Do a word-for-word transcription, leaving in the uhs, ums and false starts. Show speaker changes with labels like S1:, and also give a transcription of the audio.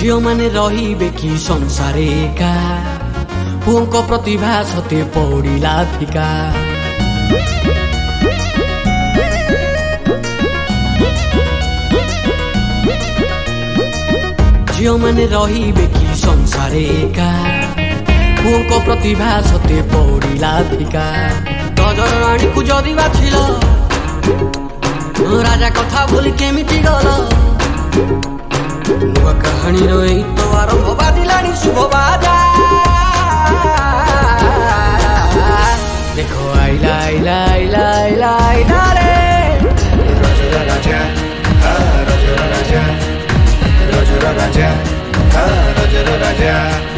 S1: झियो माने रहिबे कि संसारे एका पुओंको प्रतिभा सते पौड़िला फिका झियो माने रहिबे कि संसारे एका पुओंको प्रतिभा सते पौड़िला फिका गजर राणी को जदि बाछिल राजा कथा बोली केमिति गल नुआ कहानी रही तो आरंभ बाजिलानी शुभ बाजा देखो आइला आइला आइला आइला आइला रे
S2: राजा राजा राजा राजा राजा राजा राजा राजा